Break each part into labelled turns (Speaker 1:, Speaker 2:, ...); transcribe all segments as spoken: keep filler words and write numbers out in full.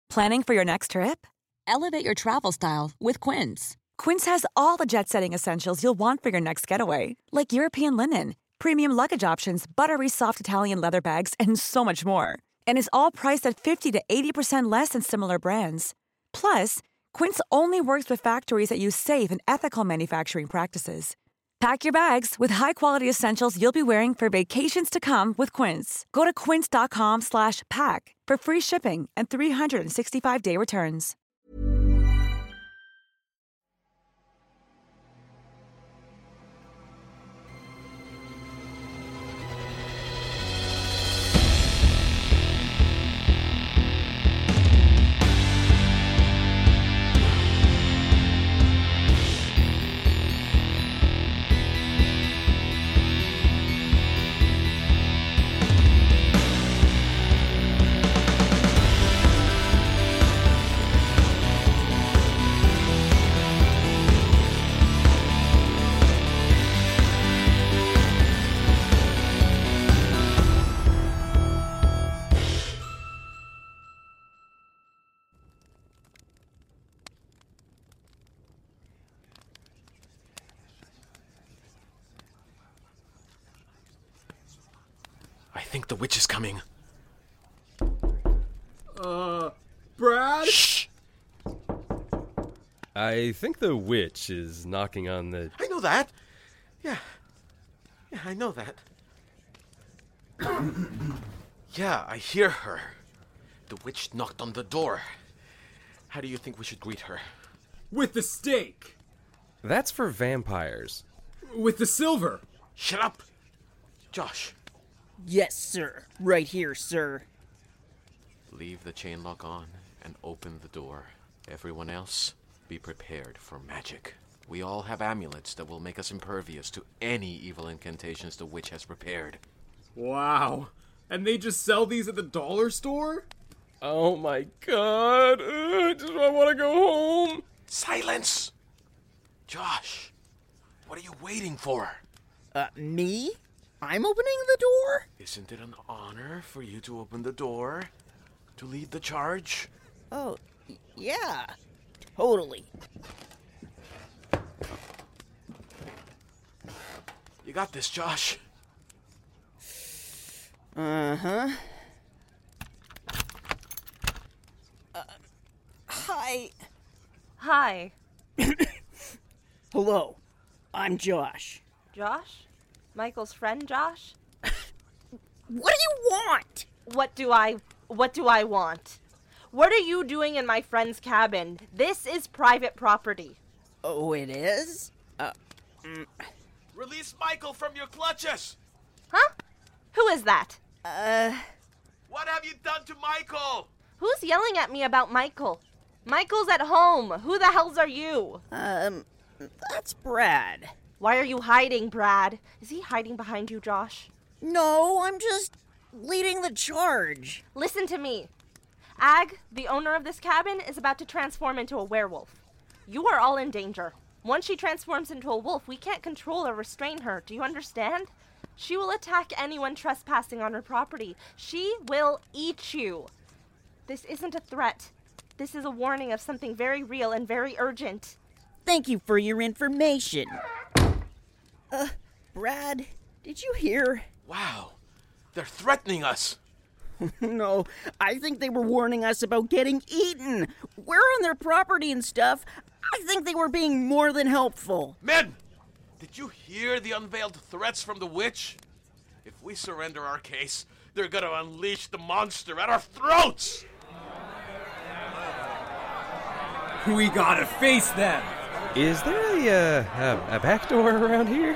Speaker 1: Planning for your next trip?
Speaker 2: Elevate your travel style with Quince.
Speaker 1: Quince has all the jet-setting essentials you'll want for your next getaway, like European linen, premium luggage options, buttery soft Italian leather bags, and so much more. And is all priced at fifty to eighty percent less than similar brands. Plus, Quince only works with factories that use safe and ethical manufacturing practices. Pack your bags with high-quality essentials you'll be wearing for vacations to come with Quince. Go to quince.com slash pack for free shipping and three sixty-five day returns.
Speaker 3: I think the witch is coming.
Speaker 4: Uh, Brad?
Speaker 3: Shh!
Speaker 5: I think the witch is knocking on the...
Speaker 3: I know that. Yeah. Yeah, I know that. Yeah, I hear her. The witch knocked on the door. How do you think we should greet her?
Speaker 4: With the stake.
Speaker 5: That's for vampires.
Speaker 4: With the silver.
Speaker 3: Shut up! Josh.
Speaker 6: Yes, sir. Right here, sir.
Speaker 3: Leave the chain lock on and open the door. Everyone else, be prepared for magic. We all have amulets that will make us impervious to any evil incantations the witch has prepared.
Speaker 4: Wow. And they just sell these at the dollar store?
Speaker 5: Oh my god. Uh, I just I want to go home.
Speaker 3: Silence! Josh, what are you waiting for?
Speaker 6: Uh, me? I'm opening the door?
Speaker 3: Isn't it an honor for you to open the door? To lead the charge?
Speaker 6: Oh, y- yeah. Totally.
Speaker 3: You got this, Josh.
Speaker 6: Uh-huh. Uh, hi.
Speaker 7: Hi.
Speaker 6: Hello. I'm Josh.
Speaker 7: Josh? Michael's friend, Josh?
Speaker 6: What do you want?
Speaker 7: What do I... What do I want? What are you doing in my friend's cabin? This is private property.
Speaker 6: Oh, it is? Uh, mm,
Speaker 3: Release Michael from your clutches!
Speaker 7: Huh? Who is that?
Speaker 6: uh...
Speaker 3: What have you done to Michael?
Speaker 7: Who's yelling at me about Michael? Michael's at home. Who the hells are you?
Speaker 6: Um, that's Brad.
Speaker 7: Why are you hiding, Brad? Is he hiding behind you, Josh?
Speaker 6: No, I'm just leading the charge.
Speaker 7: Listen to me. Ag, the owner of this cabin, is about to transform into a werewolf. You are all in danger. Once she transforms into a wolf, we can't control or restrain her. Do you understand? She will attack anyone trespassing on her property. She will eat you. This isn't a threat. This is a warning of something very real and very urgent.
Speaker 6: Thank you for your information. Uh, Brad, did you hear?
Speaker 3: Wow, they're threatening us.
Speaker 6: No, I think they were warning us about getting eaten. We're on their property and stuff. I think they were being more than helpful.
Speaker 3: Men, did you hear the unveiled threats from the witch? If we surrender our case, they're gonna unleash the monster at our throats!
Speaker 4: We gotta face them.
Speaker 5: Is there a, uh, a, a back door around here?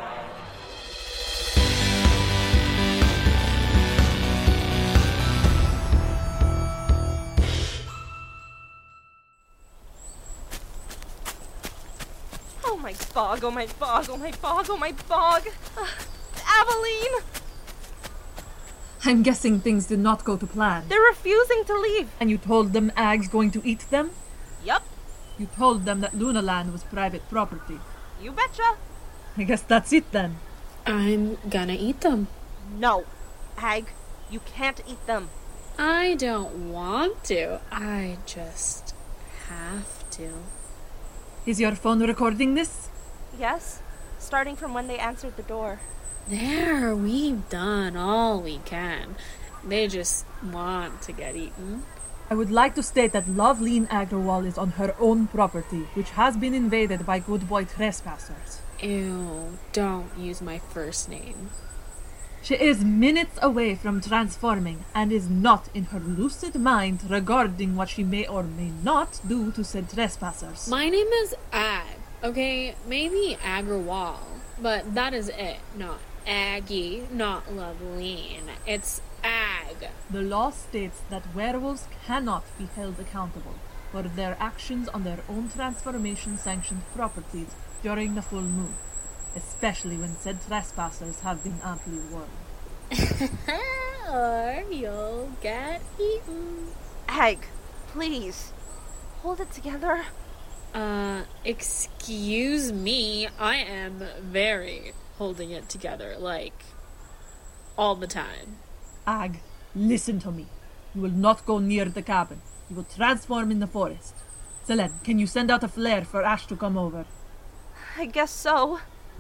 Speaker 7: Oh my fog, oh my fog, oh my fog, oh my fog. Uh, Aveline!
Speaker 8: I'm guessing things did not go to plan.
Speaker 7: They're refusing to leave.
Speaker 8: And you told them Ag's going to eat them?
Speaker 7: Yup.
Speaker 8: You told them that Lunaland was private property.
Speaker 7: You betcha.
Speaker 8: I guess that's it then.
Speaker 9: I'm gonna eat them.
Speaker 7: No. Ag, you can't eat them.
Speaker 9: I don't want to. I just have to.
Speaker 8: Is your phone recording this?
Speaker 7: Yes, starting from when they answered the door.
Speaker 9: There, we've done all we can. They just want to get eaten.
Speaker 8: I would like to state that Loveleen Agrawal is on her own property, which has been invaded by good boy trespassers.
Speaker 9: Ew, don't use my first name.
Speaker 8: She is minutes away from transforming and is not in her lucid mind regarding what she may or may not do to said trespassers.
Speaker 9: My name is Ag, okay? Maybe Agrawal, but that is it. Not Aggie, not Loveleen. It's Ag.
Speaker 8: The law states that werewolves cannot be held accountable for their actions on their own transformation-sanctioned properties during the full moon, especially when said trespassers have been amply warned.
Speaker 9: Or you'll get eaten.
Speaker 7: Ag, please, hold it together.
Speaker 9: Uh, excuse me, I am very holding it together, like, all the time.
Speaker 8: Ag, listen to me. You will not go near the cabin. You will transform in the forest. Selene, can you send out a flare for Ash to come over?
Speaker 7: I guess so.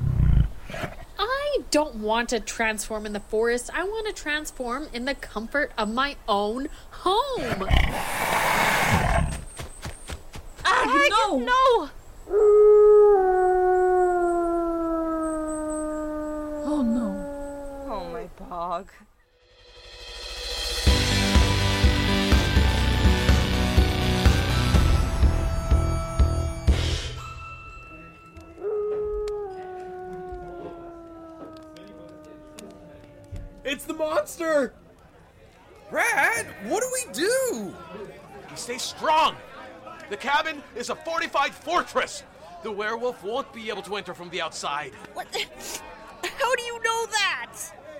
Speaker 9: I don't want to transform in the forest. I want to transform in the comfort of my own home.
Speaker 8: Ag,
Speaker 7: Ag,
Speaker 8: no!
Speaker 7: No!
Speaker 8: Oh no.
Speaker 7: Oh, my bog.
Speaker 4: It's the monster!
Speaker 5: Brad, what do we do?
Speaker 3: We stay strong. The cabin is a fortified fortress. The werewolf won't be able to enter from the outside.
Speaker 6: What? How do you know that?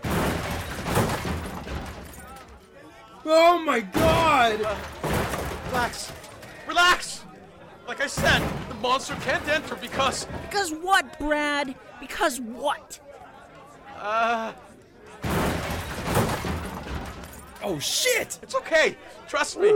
Speaker 4: Oh my god!
Speaker 3: Uh, relax. Relax! Like I said, the monster can't enter because...
Speaker 6: Because what, Brad? Because what?
Speaker 3: Uh...
Speaker 5: Oh, shit!
Speaker 3: It's okay. Trust me.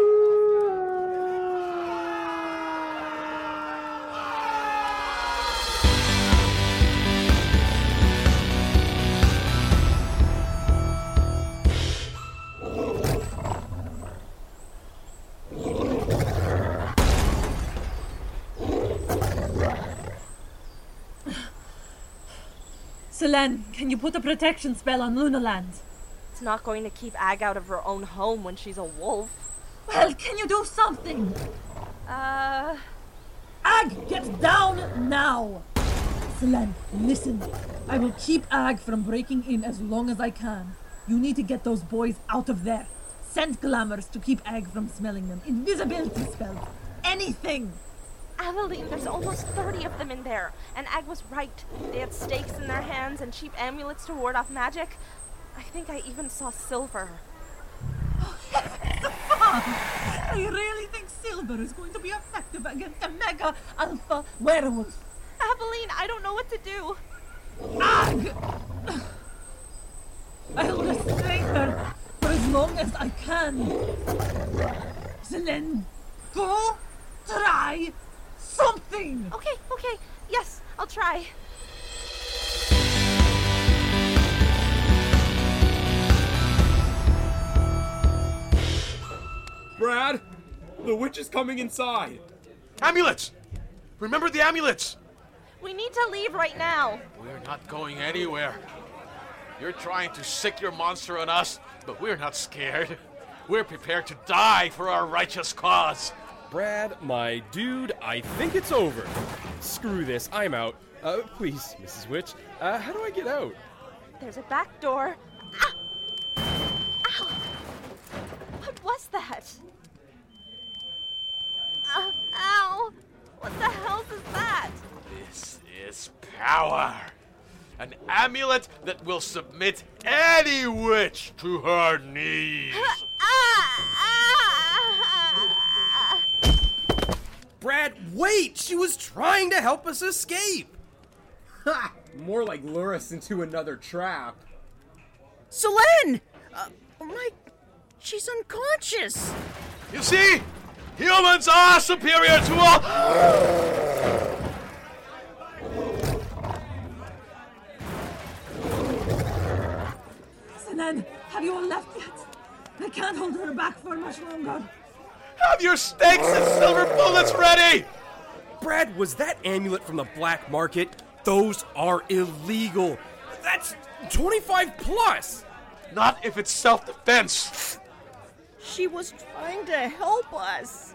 Speaker 8: Selene, can you put a protection spell on Lunaland?
Speaker 7: It's not going to keep Ag out of her own home when she's a wolf.
Speaker 8: Well, can you do something?
Speaker 7: Uh...
Speaker 8: Ag, get down now! Selene, listen. I will keep Ag from breaking in as long as I can. You need to get those boys out of there. Send glamours to keep Ag from smelling them. Invisibility spells. Anything!
Speaker 7: Aveline, there's almost thirty of them in there. And Ag was right. They had stakes in their hands and cheap amulets to ward off magic. I think I even saw silver.
Speaker 8: I really think silver is going to be effective against a mega alpha werewolf.
Speaker 7: Aveline, I don't know what to do.
Speaker 8: Ag! I'll restrain her for as long as I can. Selene, go try something!
Speaker 7: Okay, okay. Yes, I'll try.
Speaker 4: Brad, the witch is coming inside.
Speaker 3: Amulets! Remember the amulets!
Speaker 7: We need to leave right now.
Speaker 3: We're not going anywhere. You're trying to sick your monster on us, but we're not scared. We're prepared to die for our righteous cause.
Speaker 5: Brad, my dude, I think it's over. Screw this, I'm out. Uh, please, Missus Witch, uh, how do I get out?
Speaker 7: There's a back door. Ah! Ow! What was that? Uh, ow! What the hell is that?
Speaker 3: This is power. An amulet that will submit any witch to her knees.
Speaker 5: Brad, wait! She was trying to help us escape!
Speaker 4: Ha! More like lure us into another trap.
Speaker 6: Selene! Uh, my... She's unconscious.
Speaker 3: You see? Humans are superior to all...
Speaker 8: Selene, have you all left yet? I can't hold her back for much longer.
Speaker 3: Have your stakes and silver bullets ready!
Speaker 5: Brad, was that amulet from the black market? Those are illegal. That's twenty-five plus.
Speaker 3: Not if it's self-defense.
Speaker 6: She was trying to help us.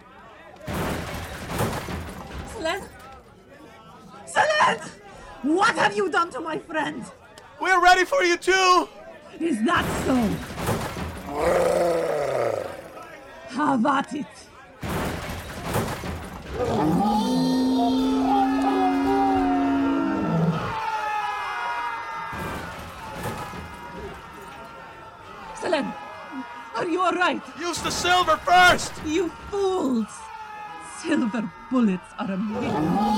Speaker 8: Selene? Selene! What have you done to my friend?
Speaker 3: We're ready for you too!
Speaker 8: Is that so? Have at it. Selene, are you alright?
Speaker 3: Use the silver first!
Speaker 8: You fools! Silver bullets are a myth.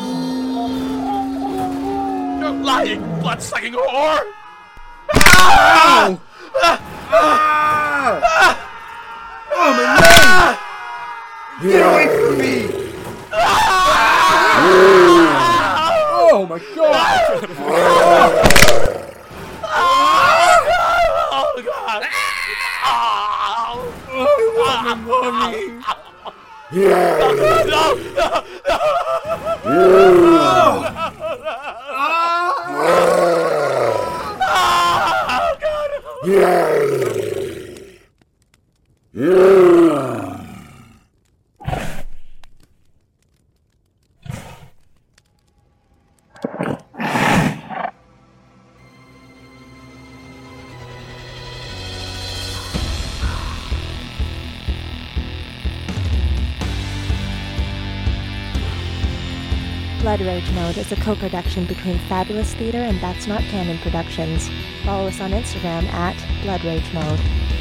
Speaker 3: You're lying, blood-sucking whore! Ah! Ah! Ah!
Speaker 10: Oh, my leg! Get away from me! Oh, my God!
Speaker 3: Oh, God!
Speaker 10: Oh, my mommy!
Speaker 3: No! No! No!
Speaker 7: Blood Rage Mode is a co-production between Fabulous Theater and That's Not Canon Productions. Follow us on Instagram at Blood Rage Mode.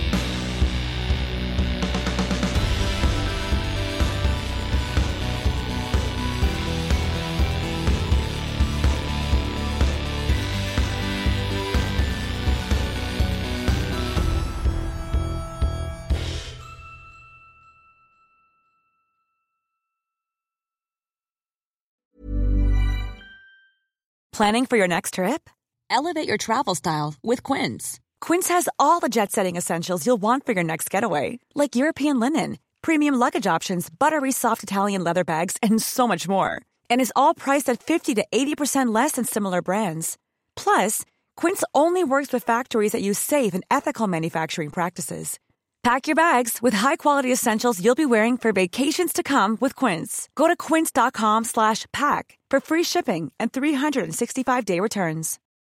Speaker 1: Planning for your next trip?
Speaker 2: Elevate your travel style with Quince.
Speaker 1: Quince has all the jet-setting essentials you'll want for your next getaway, like European linen, premium luggage options, buttery soft Italian leather bags, and so much more. And is all priced at fifty to eighty percent less than similar brands. Plus, Quince only works with factories that use safe and ethical manufacturing practices. Pack your bags with high-quality essentials you'll be wearing for vacations to come with Quince. Go to quince.com slash pack for free shipping and three sixty-five day returns.